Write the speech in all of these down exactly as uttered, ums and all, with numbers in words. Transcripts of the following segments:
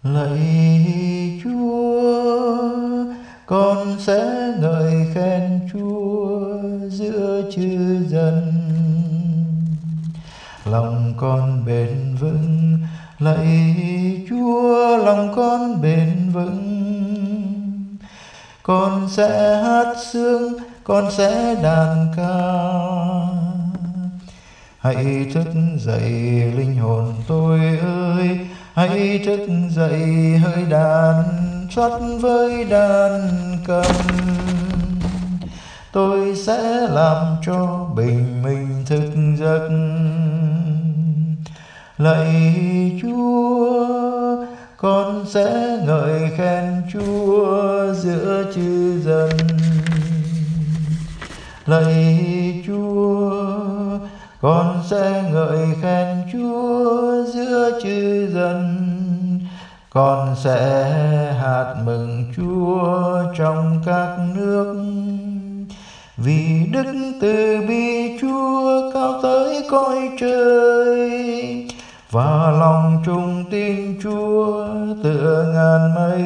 Lạy Chúa, con sẽ ngợi khen Chúa giữa chư dân. Lòng con bền vững, lạy Chúa, lòng con bền vững. Con sẽ hát sướng, con sẽ đàn ca. Hãy thức dậy linh hồn tôi ơi, hãy thức dậy hỡi đàn xuất với đàn cầm. Tôi sẽ làm cho bình minh thức giấc. Lạy Chúa, con sẽ ngợi khen Chúa giữa chư dân. Lạy Chúa, con sẽ ngợi khen Chúa giữa chư dân. Con sẽ hát mừng Chúa trong các nước. Vì đức từ bi Chúa cao tới cõi trời, và lòng trung tín Chúa tựa ngàn mây.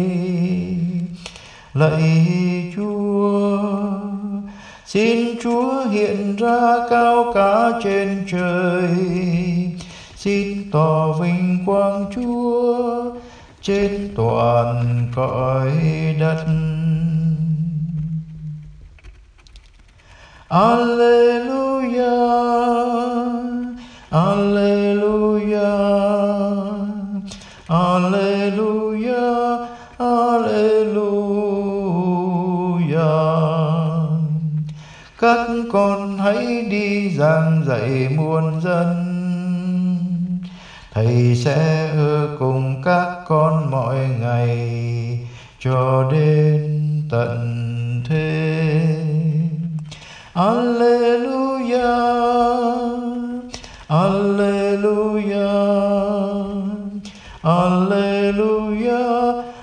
Lạy Chúa, xin Chúa hiện ra cao cả trên trời. Xin tỏ vinh quang Chúa trên toàn cõi đất. Alleluia, Alleluia, Alleluia, Alleluia. Các con hãy đi giảng dạy muôn dân. Thầy sẽ ở cùng các con mọi ngày cho đến tận thế. Alleluia, Alleluia, Alleluia,